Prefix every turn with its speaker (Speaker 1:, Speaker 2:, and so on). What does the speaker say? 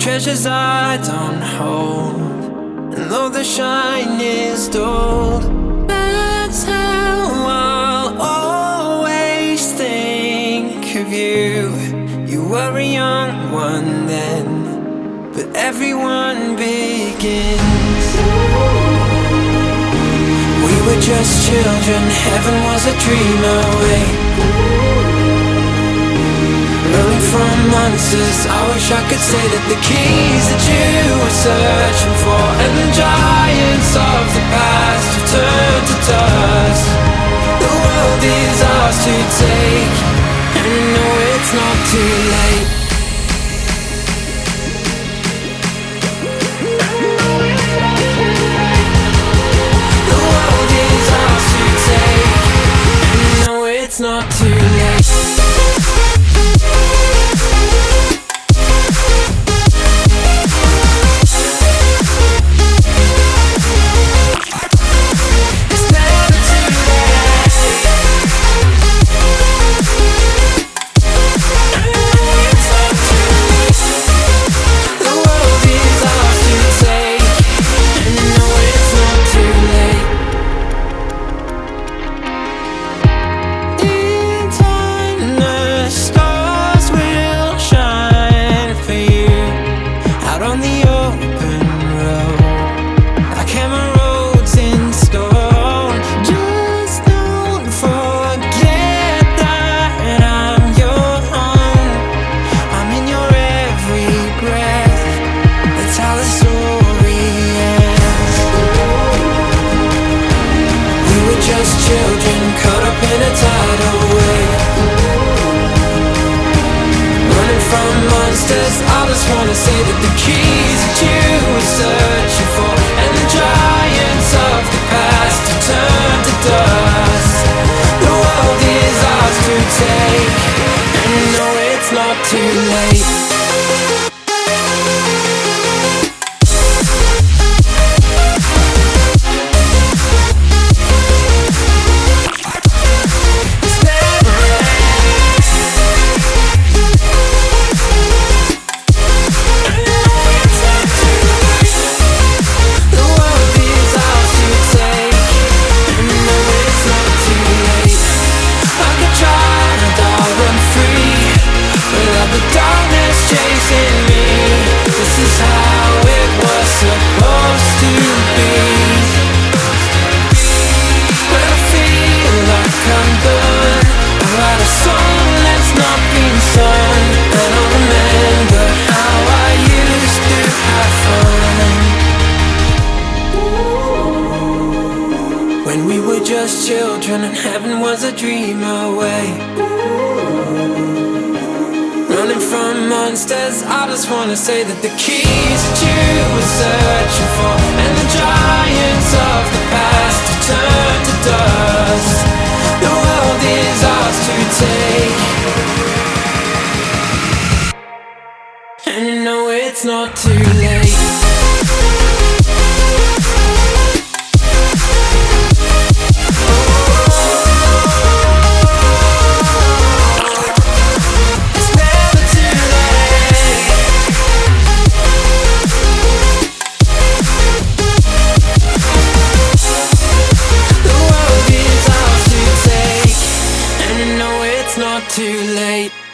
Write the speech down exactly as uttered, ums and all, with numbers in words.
Speaker 1: treasures I don't hold, and though the shine is dulled, that's how I'll always think of you. You were a young one then, but everyone begins. We were just children, heaven was a dream away. Running from monsters, I wish I could say that the keys that you were searching for, and the giants of the past have turned to dust. The world is ours to take, and you know it's not too late. The world is ours to take, and you know it's not too late. Children caught up in a tidal wave, running from monsters. I just wanna say that the keys that you were searching for, and the giants of the past have turned to dust. The world is ours to take, and you know it's not too late. When we were just children and heaven was a dream away, running from monsters. I just wanna say that the keys that you were searching for, and the giants of the past have turned to dust. The world is ours to take, and you know it's not too late. It's not too late.